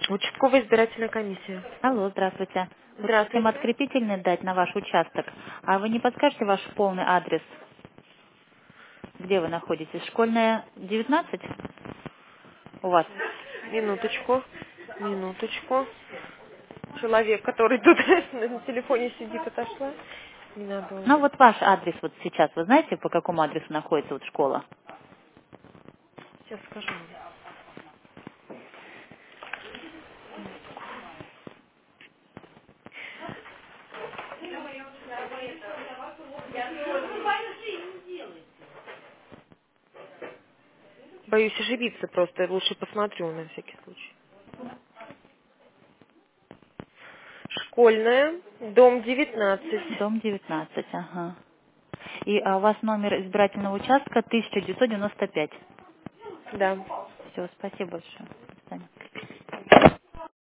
Участковая избирательная комиссия. Алло, здравствуйте. Мы хотим Здравствуйте. открепительный дать на ваш участок. А вы не подскажете ваш полный адрес? Где вы находитесь? Школьная 19 у вас? Минуточку. Минуточку. Человек, который тут на телефоне сидит, отошла. Ну Ненадолго. вот ваш адрес вот сейчас. Вы знаете, по какому адресу находится вот школа? Сейчас скажу вам. Боюсь ошибиться просто. Лучше посмотрю на всякий случай. Школьная, дом 19. Дом 19, ага. И у вас номер избирательного участка 1995. Да. Все, спасибо большое. До свидания.